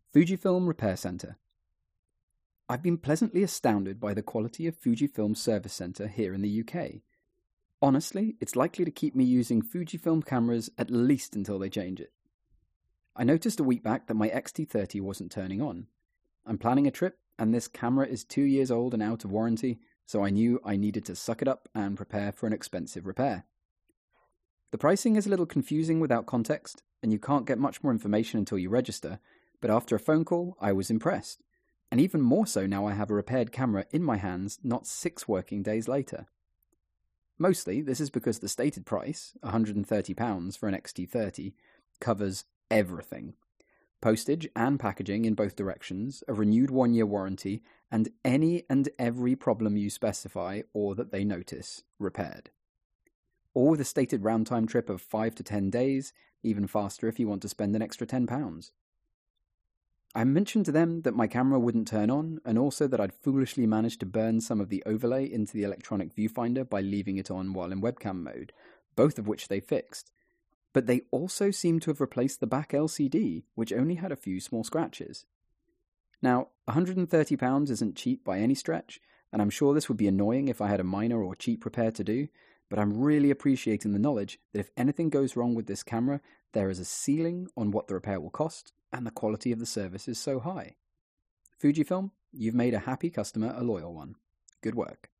Fujifilm Repair Center. I've been pleasantly astounded by the quality of Fujifilm's service center here in the UK. Honestly, it's likely to keep me using Fujifilm cameras at least until they change it. I noticed a week back that my X-T30 wasn't turning on. I'm planning a trip, and this camera is 2 years old and out of warranty, so I knew I needed to suck it up and prepare for an expensive repair. The pricing is a little confusing without context, and you can't get much more information until you register, but after a phone call, I was impressed. And even more so now I have a repaired camera in my hands not 6 working days later. Mostly, this is because the stated price, £130 for an X-T30, covers everything. Postage and packaging in both directions, a renewed 1-year warranty, and any and every problem you specify or that they notice repaired. All with a stated round-time trip of 5 to 10 days, even faster if you want to spend an extra £10. I mentioned to them that my camera wouldn't turn on, and also that I'd foolishly managed to burn some of the overlay into the electronic viewfinder by leaving it on while in webcam mode, both of which they fixed. But they also seemed to have replaced the back LCD, which only had a few small scratches. Now, £130 isn't cheap by any stretch, and I'm sure this would be annoying if I had a minor or cheap repair to do, but I'm really appreciating the knowledge that if anything goes wrong with this camera, there is a ceiling on what the repair will cost, and the quality of the service is so high. Fujifilm, you've made a happy customer a loyal one. Good work.